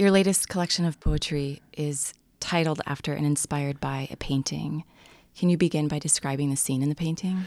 Your latest collection of poetry is titled after and inspired by a painting. Can you begin by describing the scene in the painting?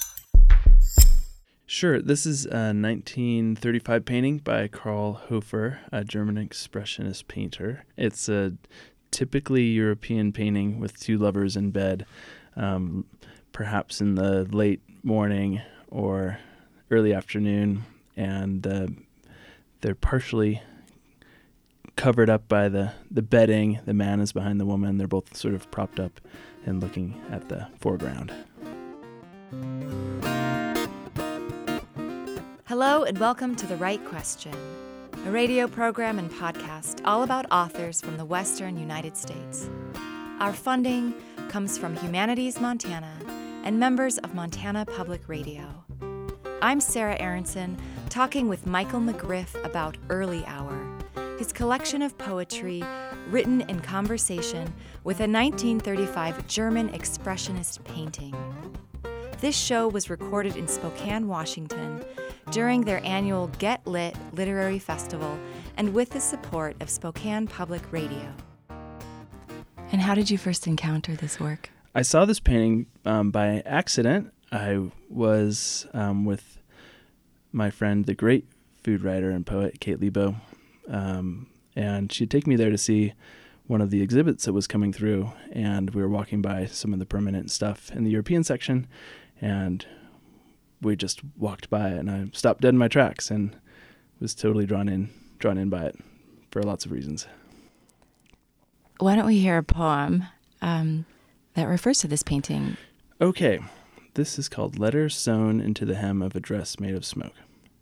Sure. This is a 1935 painting by Karl Hofer, a German expressionist painter. It's a typically European painting with two lovers in bed, perhaps in the late morning or early afternoon, and they're partially covered up by the bedding. The man is behind the woman. They're both sort of propped up and looking at the foreground. Hello and welcome to The Right Question, a radio program and podcast all about authors from the Western United States. Our funding comes from Humanities Montana and members of Montana Public Radio. I'm Sarah Aronson, talking with Michael McGriff about Early Hour, his collection of poetry written in conversation with a 1935 German expressionist painting. This show was recorded in Spokane, Washington, during their annual Get Lit Literary Festival and with the support of Spokane Public Radio. And how did you first encounter this work? I saw this painting by accident. I was with my friend, the great food writer and poet, Kate Lebo, and she'd take me there to see one of the exhibits that was coming through, and we were walking by some of the permanent stuff in the European section, and we just walked by it, and I stopped dead in my tracks and was totally drawn in by it for lots of reasons. Why don't we hear a poem that refers to this painting? Okay, this is called Letter Sewn into the Hem of a Dress Made of Smoke.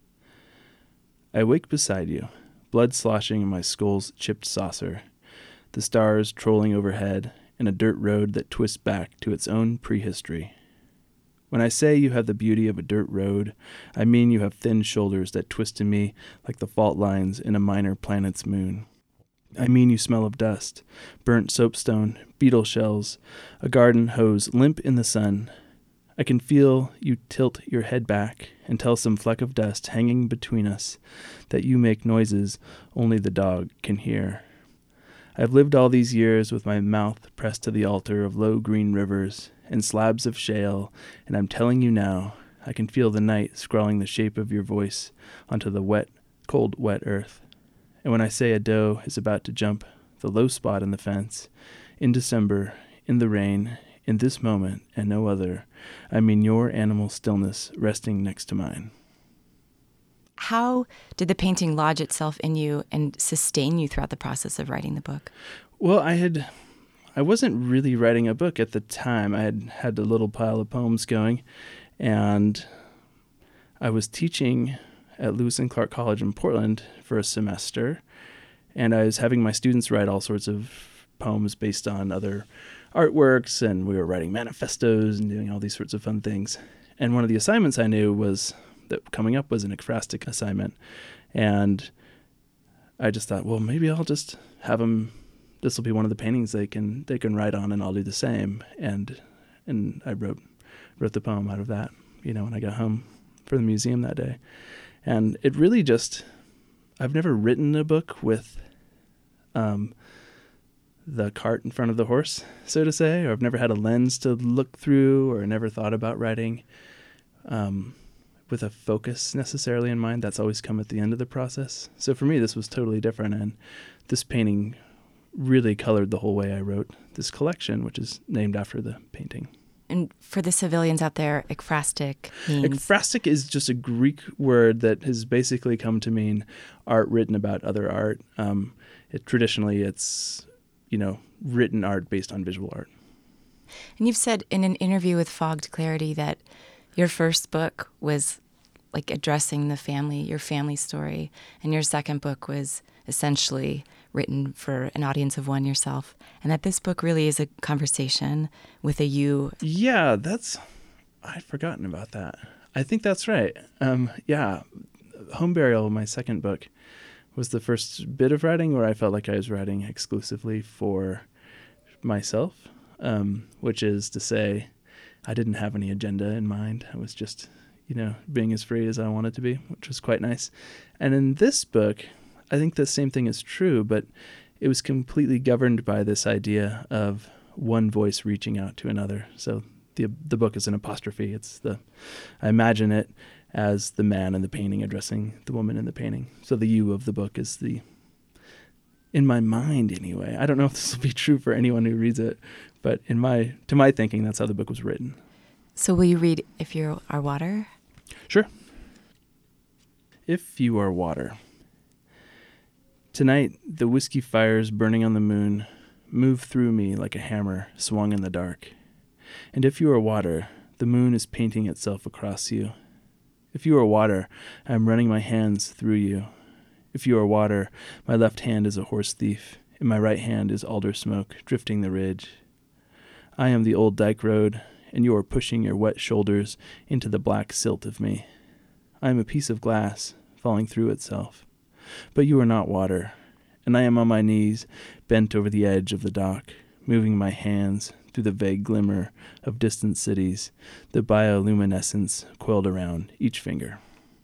I wake beside you, blood sloshing in my skull's chipped saucer, the stars trolling overhead, and a dirt road that twists back to its own prehistory. When I say you have the beauty of a dirt road, I mean you have thin shoulders that twist to me like the fault lines in a minor planet's moon. I mean you smell of dust, burnt soapstone, beetle shells, a garden hose limp in the sun. I can feel you tilt your head back and tell some fleck of dust hanging between us that you make noises only the dog can hear. I've lived all these years with my mouth pressed to the altar of low green rivers and slabs of shale, and I'm telling you now, I can feel the night scrawling the shape of your voice onto the cold, wet earth. And when I say a doe is about to jump the low spot in the fence, in December, in the rain, in this moment and no other, I mean your animal stillness resting next to mine. How did the painting lodge itself in you and sustain you throughout the process of writing the book? Well, I wasn't really writing a book at the time. I had a little pile of poems going, and I was teaching at Lewis and Clark College in Portland for a semester, and I was having my students write all sorts of poems based on other artworks, and we were writing manifestos and doing all these sorts of fun things. And one of the assignments I knew was that coming up was an ekphrastic assignment, and I just thought, well, maybe I'll just have them. This will be one of the paintings they can write on, and I'll do the same. And I wrote the poem out of that, when I got home from the museum that day. And it really I've never written a book with the cart in front of the horse, so to say, or I've never had a lens to look through, or never thought about writing with a focus necessarily in mind. That's always come at the end of the process. So for me, this was totally different, and this painting really colored the whole way I wrote this collection, which is named after the painting. And for the civilians out there, ekphrastic means? Ekphrastic is just a Greek word that has basically come to mean art written about other art. Traditionally, it's, written art based on visual art. And you've said in an interview with Fogged Clarity that your first book was like addressing the family, your family story, and your second book was essentially written for an audience of one yourself, and that this book really is a conversation with a you. Yeah, I'd forgotten about that. I think that's right. Home Burial, my second book, was the first bit of writing where I felt like I was writing exclusively for myself, which is to say I didn't have any agenda in mind. I was just, being as free as I wanted to be, which was quite nice. And in this book, I think the same thing is true, but it was completely governed by this idea of one voice reaching out to another. So the book is an apostrophe. I imagine it as the man in the painting addressing the woman in the painting. So the you of the book is in my mind anyway. I don't know if this will be true for anyone who reads it, but to my thinking, that's how the book was written. So will you read If You Are Water? Sure. If you are water. Tonight, the whiskey fires burning on the moon move through me like a hammer swung in the dark. And if you are water, the moon is painting itself across you. If you are water, I am running my hands through you. If you are water, my left hand is a horse thief, and my right hand is alder smoke drifting the ridge. I am the old dike road, and you are pushing your wet shoulders into the black silt of me. I am a piece of glass falling through itself. But you are not water, and I am on my knees, bent over the edge of the dock, moving my hands through the vague glimmer of distant cities, the bioluminescence coiled around each finger.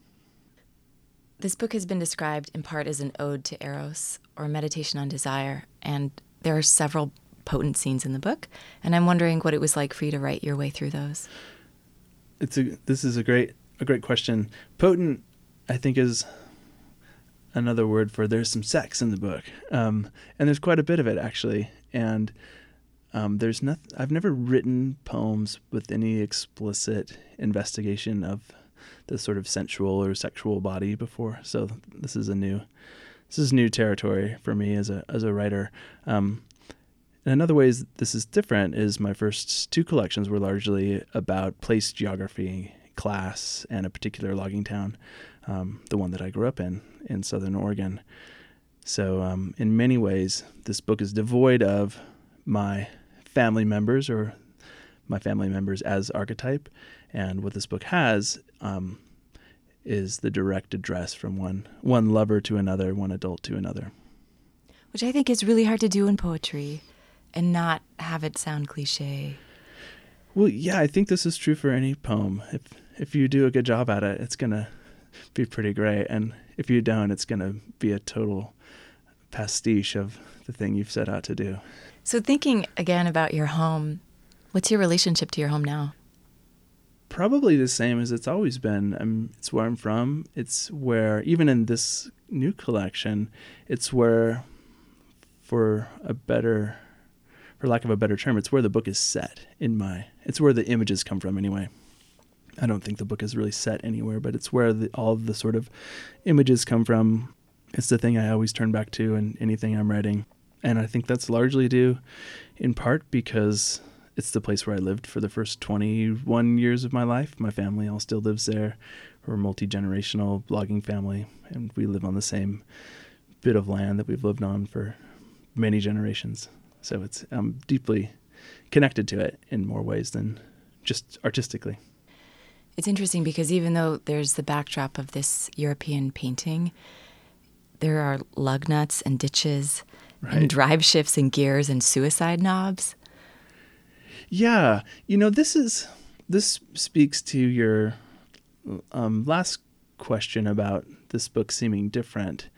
This book has been described in part as an ode to Eros, or meditation on desire, and there are several potent scenes in the book, and I'm wondering what it was like for you to write your way through those. This is a great question. Potent, I think, is another word for there's some sex in the book, and there's quite a bit of it actually. And there's nothing. I've never written poems with any explicit investigation of the sort of sensual or sexual body before, so this is new territory for me as a writer. And another ways this is different is my first two collections were largely about place geography, class, and a particular logging town, the one that I grew up in Southern Oregon. So in many ways, this book is devoid of my family members or my family members as archetype. And what this book has is the direct address from one lover to another, one adult to another. Which I think is really hard to do in poetry and not have it sound cliche. Well, yeah, I think this is true for any poem. If you do a good job at it, it's going to be pretty great. And if you don't, it's going to be a total pastiche of the thing you've set out to do. So thinking again about your home, what's your relationship to your home now? Probably the same as it's always been. It's where I'm from. It's where, even in this new collection, it's where, for lack of a better term, it's where the book is set it's where the images come from anyway. I don't think the book is really set anywhere, but it's where all of the sort of images come from. It's the thing I always turn back to in anything I'm writing. And I think that's largely due in part because it's the place where I lived for the first 21 years of my life. My family all still lives there. We're a multi-generational logging family, and we live on the same bit of land that we've lived on for many generations. So I'm deeply connected to it in more ways than just artistically. It's interesting because even though there's the backdrop of this European painting, there are lug nuts and ditches and drive shifts and gears and suicide knobs. Yeah. This speaks to your last question about this book seeming different.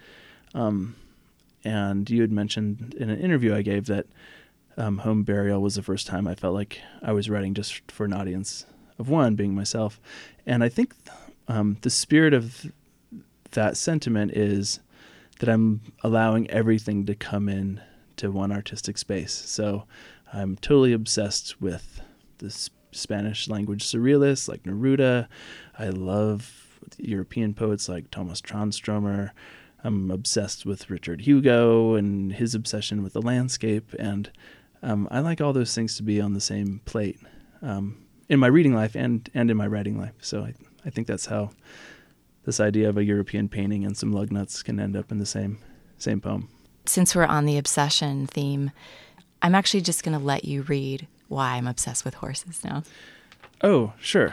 And you had mentioned in an interview I gave that Home Burial was the first time I felt like I was writing just for an audience of one, being myself. And I think the spirit of that sentiment is that I'm allowing everything to come in to one artistic space. So I'm totally obsessed with the Spanish language surrealists like Neruda. I love European poets like Thomas Tranströmer. I'm obsessed with Richard Hugo and his obsession with the landscape. And I like all those things to be on the same plate in my reading life and in my writing life. So I think that's how this idea of a European painting and some lug nuts can end up in the same poem. Since we're on the obsession theme, I'm actually just going to let you read why I'm obsessed with horses now. Oh, sure.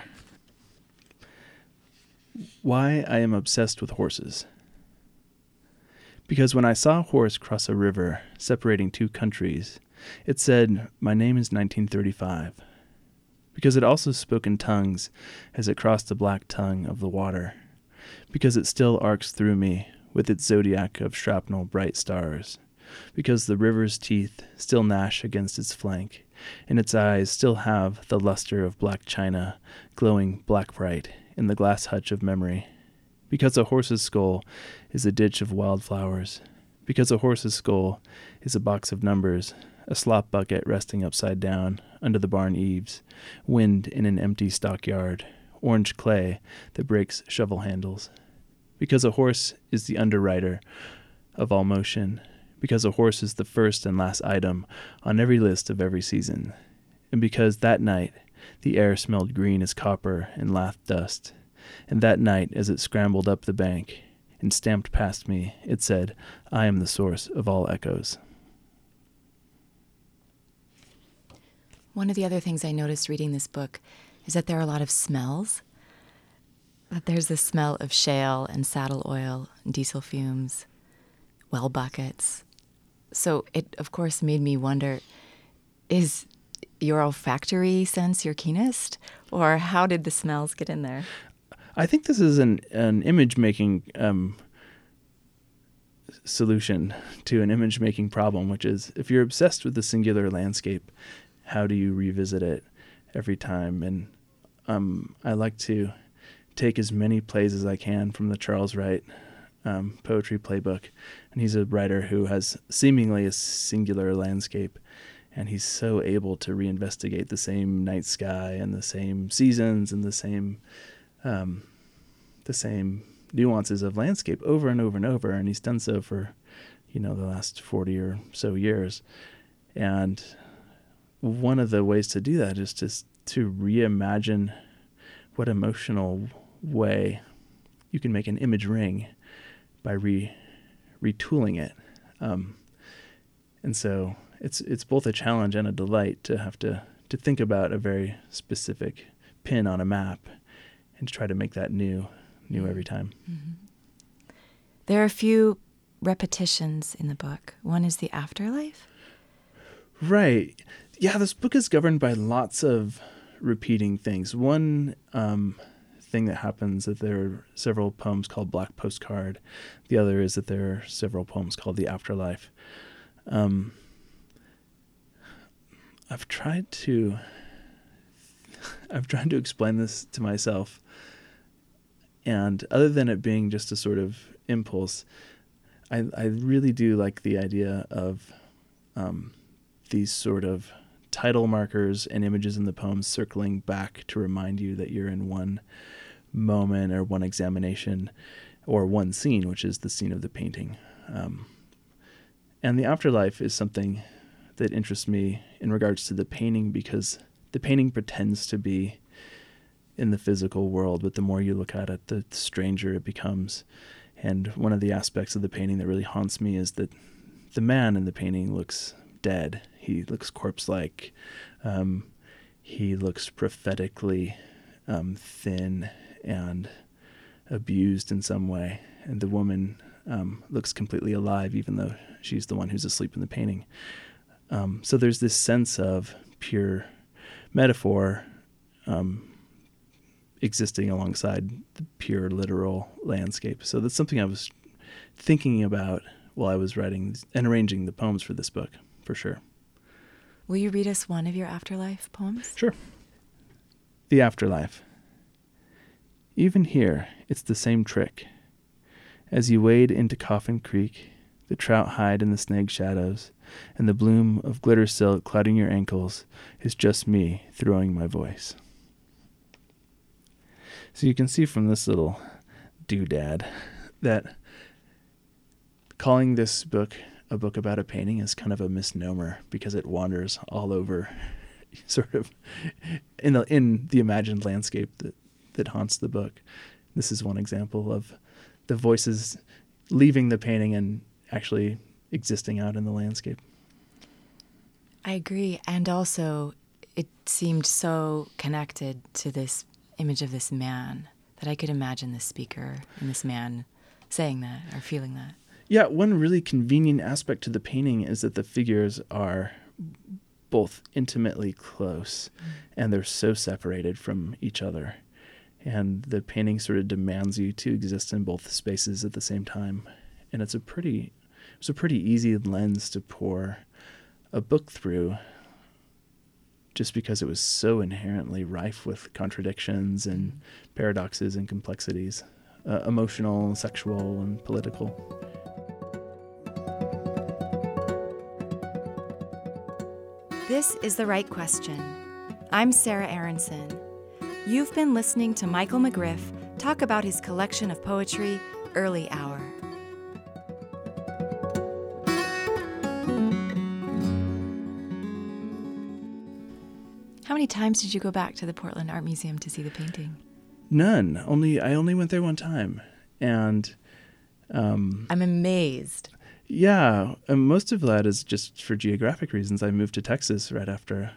Why I am obsessed with horses. Because when I saw a horse cross a river separating two countries, it said, "My name is 1935." Because it also spoke in tongues as it crossed the black tongue of the water. Because it still arcs through me with its zodiac of shrapnel bright stars, because the river's teeth still gnash against its flank, and its eyes still have the luster of black china glowing black bright in the glass hutch of memory, because a horse's skull is a ditch of wildflowers, because a horse's skull is a box of numbers, a slop bucket resting upside down under the barn eaves, wind in an empty stockyard, orange clay that breaks shovel handles, because a horse is the underwriter of all motion, because a horse is the first and last item on every list of every season, and because that night the air smelled green as copper and lath dust, and that night as it scrambled up the bank and stamped past me, it said, "I am the source of all echoes." One of the other things I noticed reading this book is that there are a lot of smells. That there's the smell of shale and saddle oil and diesel fumes, well buckets. So it, of course, made me wonder, is your olfactory sense your keenest? Or how did the smells get in there? I think this is an image-making solution to an image-making problem, which is if you're obsessed with the singular landscape, how do you revisit it every time? And I like to take as many plays as I can from the Charles Wright poetry playbook. And he's a writer who has seemingly a singular landscape, and he's so able to reinvestigate the same night sky and the same seasons and the same nuances of landscape over and over and over. And he's done so for, the last 40 or so years. And one of the ways to do that is to reimagine what emotional way you can make an image ring by retooling it. And so it's both a challenge and a delight to have to think about a very specific pin on a map and to try to make that new every time. Mm-hmm. There are a few repetitions in the book. One is the afterlife. Right. Yeah, this book is governed by lots of repeating things. One thing that happens is that there are several poems called Black Postcard. The other is that there are several poems called The Afterlife. I've tried to explain this to myself, and other than it being just a sort of impulse, I really do like the idea of these sort of title markers and images in the poems circling back to remind you that you're in one moment or one examination or one scene, which is the scene of the painting. And the afterlife is something that interests me in regards to the painting, because the painting pretends to be in the physical world, but the more you look at it, the stranger it becomes. And one of the aspects of the painting that really haunts me is that the man in the painting looks dead. He looks corpse-like. He looks prophetically thin and abused in some way. And the woman looks completely alive, even though she's the one who's asleep in the painting. So there's this sense of pure metaphor existing alongside the pure literal landscape. So that's something I was thinking about while I was writing and arranging the poems for this book, for sure. Will you read us one of your afterlife poems? Sure. The Afterlife. Even here, it's the same trick. As you wade into Coffin Creek, the trout hide in the snag shadows, and the bloom of glitter silk clouding your ankles is just me throwing my voice. So you can see from this little doodad that calling this book a book about a painting is kind of a misnomer, because it wanders all over sort of in the imagined landscape that haunts the book. This is one example of the voices leaving the painting and actually existing out in the landscape. I agree. And also, it seemed so connected to this image of this man that I could imagine the speaker and this man saying that or feeling that. Yeah, one really convenient aspect to the painting is that the figures are both intimately close and they're so separated from each other. And the painting sort of demands you to exist in both spaces at the same time. And it's a pretty easy lens to pour a book through, just because it was so inherently rife with contradictions and paradoxes and complexities, emotional, sexual, and political. This is The Right Question. I'm Sarah Aronson. You've been listening to Michael McGriff talk about his collection of poetry, Early Hour. How many times did you go back to the Portland Art Museum to see the painting? None. I only went there one time. And I'm amazed. Yeah, most of that is just for geographic reasons. I moved to Texas right after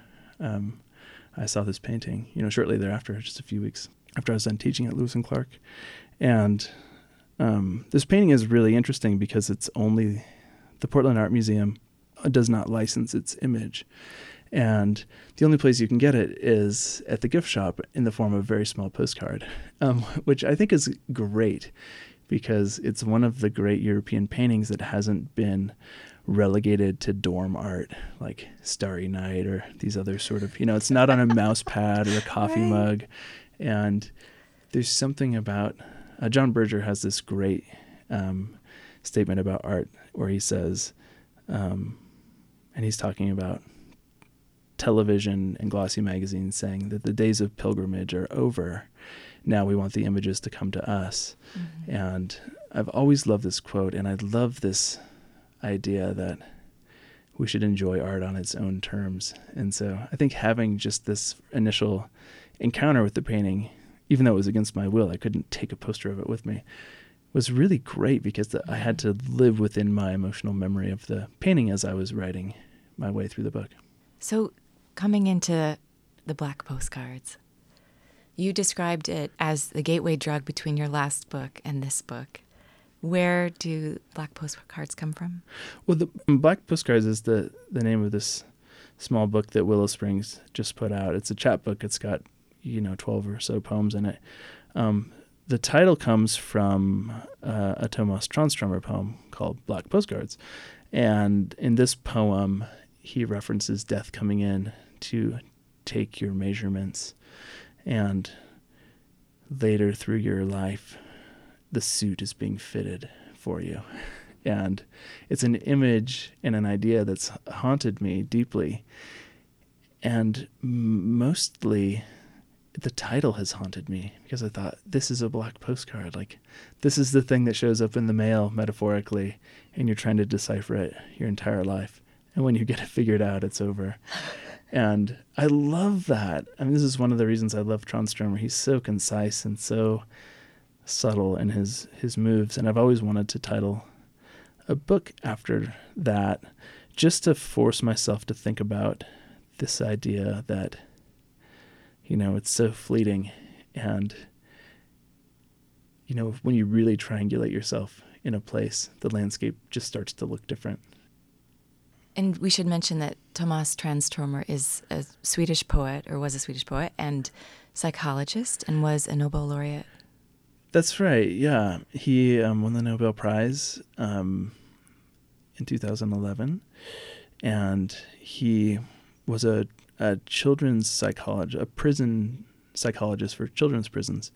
I saw this painting, shortly thereafter, just a few weeks after I was done teaching at Lewis and Clark. And this painting is really interesting because the Portland Art Museum does not license its image. And the only place you can get it is at the gift shop in the form of a very small postcard, which I think is great, because it's one of the great European paintings that hasn't been relegated to dorm art like Starry Night or these other sort of, it's not on a mouse pad or a coffee Right. mug. And there's something about, John Berger has this great statement about art where he says, and he's talking about television and glossy magazines, saying that the days of pilgrimage are over. Now we want the images to come to us. Mm-hmm. And I've always loved this quote, and I love this idea that we should enjoy art on its own terms. And so I think having just this initial encounter with the painting, even though it was against my will, I couldn't take a poster of it with me, was really great, because I had to live within my emotional memory of the painting as I was writing my way through the book. So coming into the Black Postcards, you described it as the gateway drug between your last book and this book. Where do Black Postcards come from? Well, the Black Postcards is the name of this small book that Willow Springs just put out. It's a chapbook. It's got 12 or so poems in it. The title comes from a Tomas Tranströmer poem called Black Postcards. And in this poem, he references death coming in to take your measurements. And later through your life, the suit is being fitted for you. And it's an image and an idea that's haunted me deeply. And mostly the title has haunted me, because I thought, this is a black postcard. Like, this is the thing that shows up in the mail, metaphorically, and you're trying to decipher it your entire life. And when you get it figured out, it's over. And I love that. I mean, this is one of the reasons I love Tranströmer. He's so concise and so subtle in his moves. And I've always wanted to title a book after that, just to force myself to think about this idea that, it's so fleeting. And, when you really triangulate yourself in a place, the landscape just starts to look different. And we should mention that Tomas Tranströmer is a Swedish poet, or was a Swedish poet, and psychologist, and was a Nobel laureate. That's right, yeah. He won the Nobel Prize in 2011, and he was a children's psychologist, a prison psychologist for children's prisons.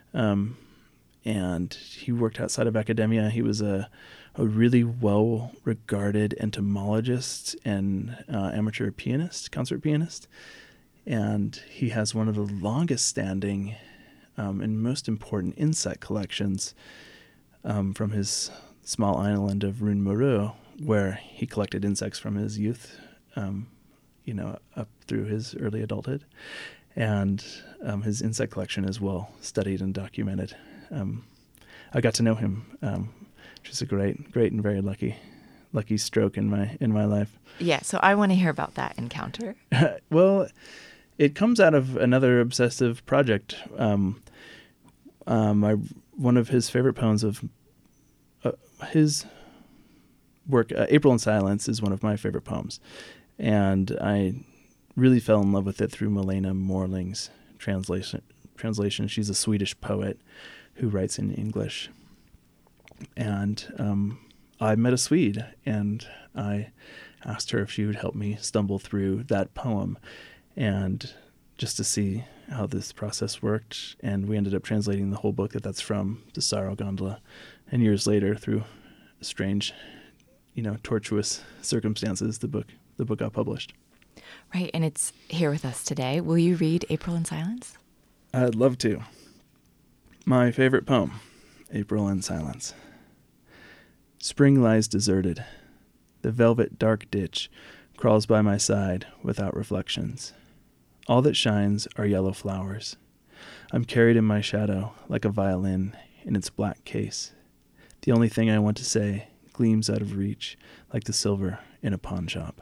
And he worked outside of academia. He was a really well-regarded entomologist and amateur pianist, concert pianist. And he has one of the longest-standing and most important insect collections from his small island of Rune-Moro, where he collected insects from his youth, up through his early adulthood. And his insect collection is well studied and documented. I got to know him, which is a great and very lucky stroke in my life. Yeah, so I want to hear about that encounter. Well, it comes out of another obsessive project. One of his favorite poems of his work, April in Silence, is one of my favorite poems. And I really fell in love with it through Milena Morling's translation. She's a Swedish poet who writes in English. And I met a Swede, and I asked her if she would help me stumble through that poem, and just to see how this process worked. And we ended up translating the whole book that's from, the Sorrow Gondola, and years later, through strange, tortuous circumstances, the book got published. Right, and it's here with us today. Will you read April in Silence? I'd love to. My favorite poem, April in Silence. Spring lies deserted. The velvet dark ditch crawls by my side without reflections. All that shines are yellow flowers. I'm carried in my shadow like a violin in its black case. The only thing I want to say gleams out of reach like the silver in a pawn shop.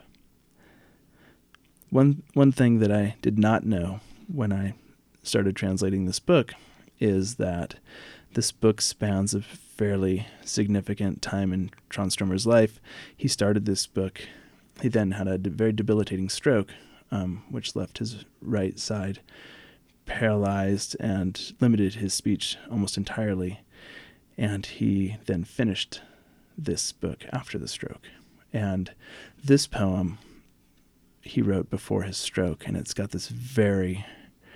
One thing that I did not know when I started translating this book is that this book spans a fairly significant time in Tranströmer's life. He started this book. He then had a very debilitating stroke, which left his right side paralyzed and limited his speech almost entirely. And he then finished this book after the stroke. And this poem he wrote before his stroke, and it's got this very,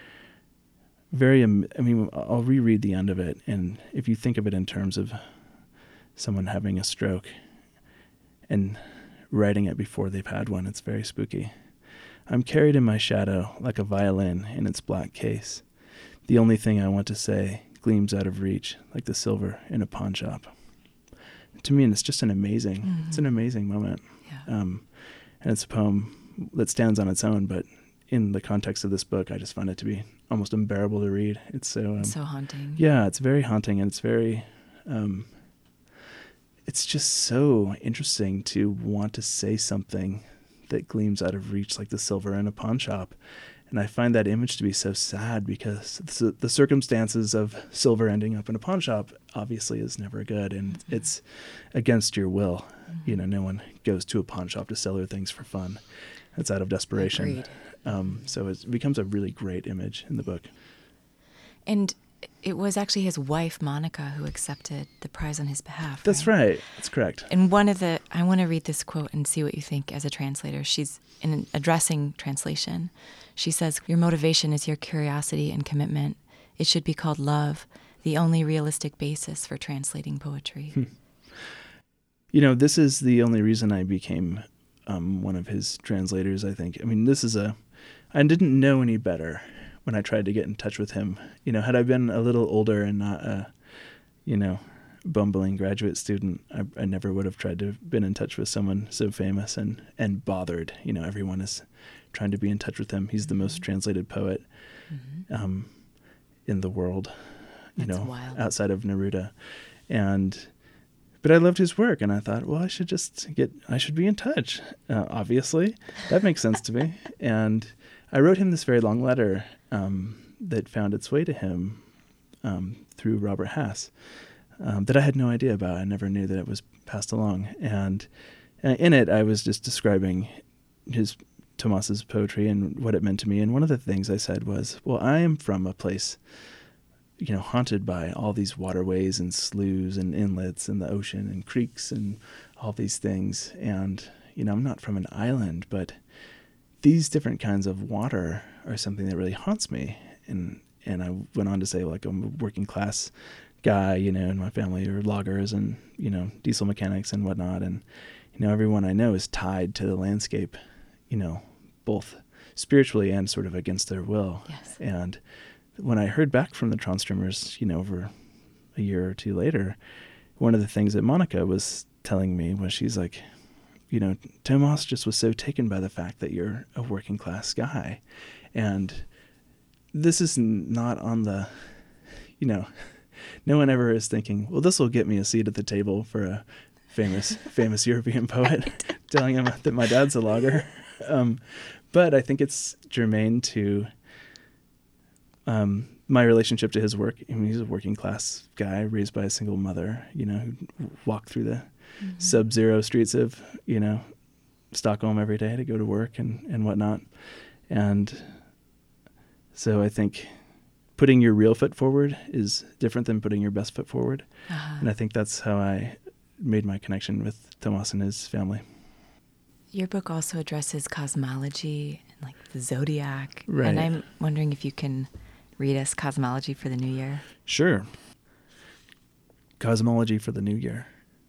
I'll reread the end of it, and if you think of it in terms of someone having a stroke and writing it before they've had one, it's very spooky. I'm carried in my shadow like a violin in its black case. The only thing I want to say gleams out of reach like the silver in a pawn shop. To me, it's just an amazing moment. Yeah. And it's a poem that stands on its own, but in the context of this book, I just find it to be almost unbearable to read. It's so haunting. Yeah, it's very haunting, and it's very it's just so interesting to want to say something that gleams out of reach like the silver in a pawn shop. And I find that image to be so sad, because the circumstances of silver ending up in a pawn shop obviously is never good, and it's against your will. No one goes to a pawn shop to sell their things for fun. It's out of desperation. So it becomes a really great image in the book. And it was actually his wife, Monica, who accepted the prize on his behalf. That's right. That's correct. And I want to read this quote and see what you think as a translator. She's in an addressing translation. She says, "Your motivation is your curiosity and commitment. It should be called love, the only realistic basis for translating poetry." This is the only reason I became one of his translators, I think. I didn't know any better when I tried to get in touch with him. Had I been a little older and not a, bumbling graduate student, I never would have tried to have been in touch with someone so famous and bothered. Everyone is trying to be in touch with him. He's the most translated poet in the world, That's wild. Outside of Neruda. But I loved his work, and I thought, well, I should be in touch. Obviously, that makes sense to me. And I wrote him this very long letter that found its way to him through Robert Hass that I had no idea about. I never knew that it was passed along. And in it, I was just describing Tomas's poetry and what it meant to me. And one of the things I said was, well, I am from a place haunted by all these waterways and sloughs and inlets and the ocean and creeks and all these things. And, I'm not from an island, but these different kinds of water are something that really haunts me. And I went on to say, like, I'm a working class guy, and my family are loggers and, diesel mechanics and whatnot. And, everyone I know is tied to the landscape, both spiritually and sort of against their will. Yes. And when I heard back from the Tranströmers, over a year or two later, one of the things that Monica was telling me was, she's like, Tomas just was so taken by the fact that you're a working class guy. And this is not on the, no one ever is thinking, well, this will get me a seat at the table for a famous European poet, telling him that my dad's a logger. But I think it's germane to my relationship to his work. He's a working class guy raised by a single mother, who walked through the sub-zero streets of, Stockholm every day to go to work and whatnot. And so I think putting your real foot forward is different than putting your best foot forward. Uh-huh. And I think that's how I made my connection with Tomas and his family. Your book also addresses cosmology and like the zodiac. Right. And I'm wondering if you can read us Cosmology for the New Year. Sure. Cosmology for the New Year.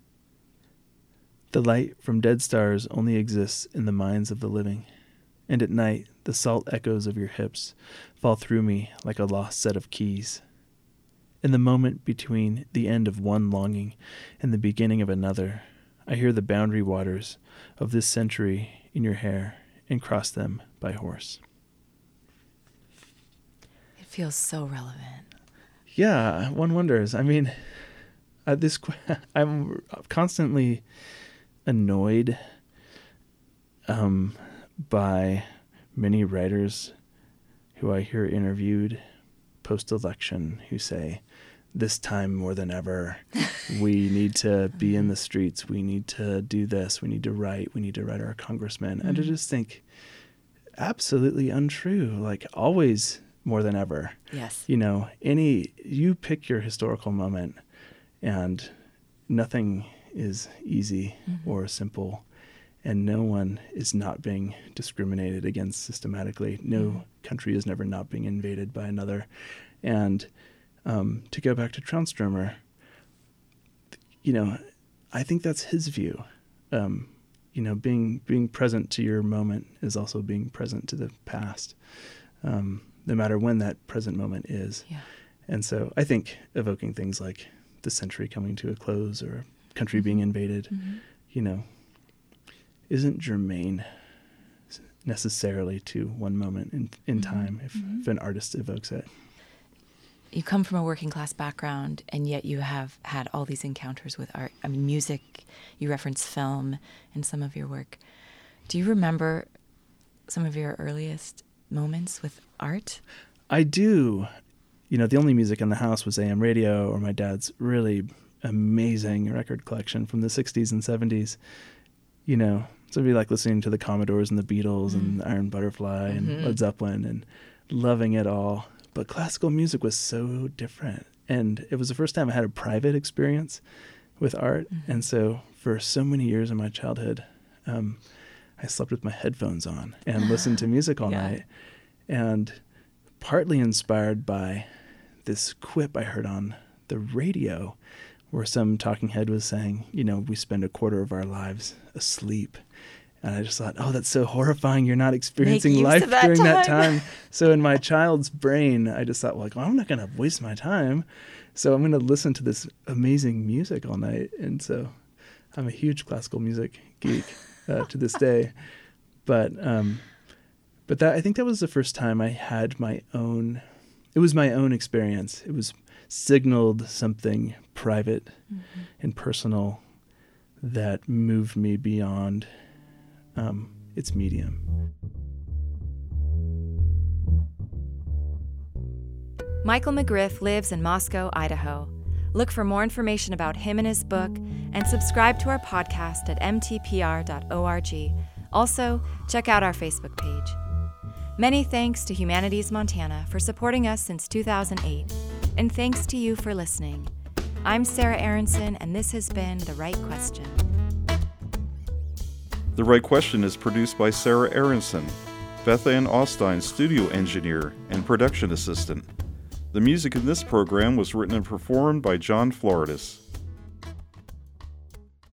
The light from dead stars only exists in the minds of the living, and at night the salt echoes of your hips fall through me like a lost set of keys. In the moment between the end of one longing and the beginning of another, I hear the boundary waters of this century in your hair and cross them by horse. It feels so relevant. Yeah, one wonders. I mean, I'm constantly annoyed by many writers who I hear interviewed post-election who say, this time more than ever, we need to be in the streets, we need to do this, we need to write our congressman. Mm-hmm. And I just think, absolutely untrue, like always more than ever. Yes. You pick your historical moment, and nothing is easy or simple, and no one is not being discriminated against systematically. No country is never not being invaded by another. And to go back to Traunstromer, I think that's his view. Being present to your moment is also being present to the past, no matter when that present moment is. Yeah. And so I think evoking things like the century coming to a close or a country being invaded, isn't germane necessarily to one moment in time if an artist evokes it. You come from a working class background, and yet you have had all these encounters with art. I mean, music, you reference film in some of your work. Do you remember some of your earliest moments with art? I do. The only music in the house was AM radio or my dad's really amazing record collection from the 60s and 70s. So it'd be like listening to the Commodores and the Beatles and the Iron Butterfly and Led Zeppelin and loving it all. But classical music was so different. And it was the first time I had a private experience with art. Mm-hmm. And so for so many years in my childhood, I slept with my headphones on and listened to music all night. And partly inspired by this quip I heard on the radio where some talking head was saying, we spend a quarter of our lives asleep. And I just thought, oh, that's so horrifying. You're not experiencing life during that time. So in my child's brain, I just thought, well, I'm not going to waste my time. So I'm going to listen to this amazing music all night. And so I'm a huge classical music geek to this day. But that, I think that was the first time I had it was my own experience. It was signaled something private and personal that moved me beyond its medium. Michael McGriff lives in Moscow, Idaho. Look for more information about him and his book, and subscribe to our podcast at mtpr.org. Also, check out our Facebook page. Many thanks to Humanities Montana for supporting us since 2008, and thanks to you for listening. I'm Sarah Aronson, and this has been The Right Question. The Right Question is produced by Sarah Aronson, Beth Ann Austin, studio engineer and production assistant. The music in this program was written and performed by John Floridis.